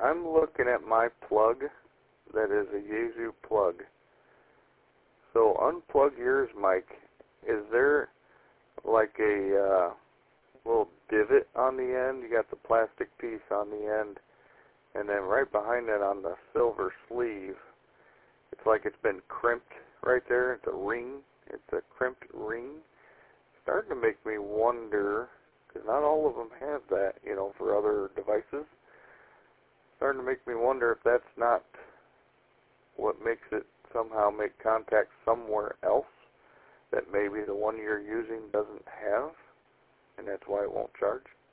I'm looking at my plug that is a Yaesu plug. So unplug yours, Mike. Is there like a little divot on the end? You got the plastic piece on the end, and then right behind it on the silver sleeve, it's like it's been crimped right there. It's a ring. It's a crimped ring. Starting to make me wonder, because not all of them have that, you know, for other devices. Starting to make me wonder if that's not what makes it somehow make contact somewhere else that maybe the one you're using doesn't have, and that's why it won't charge.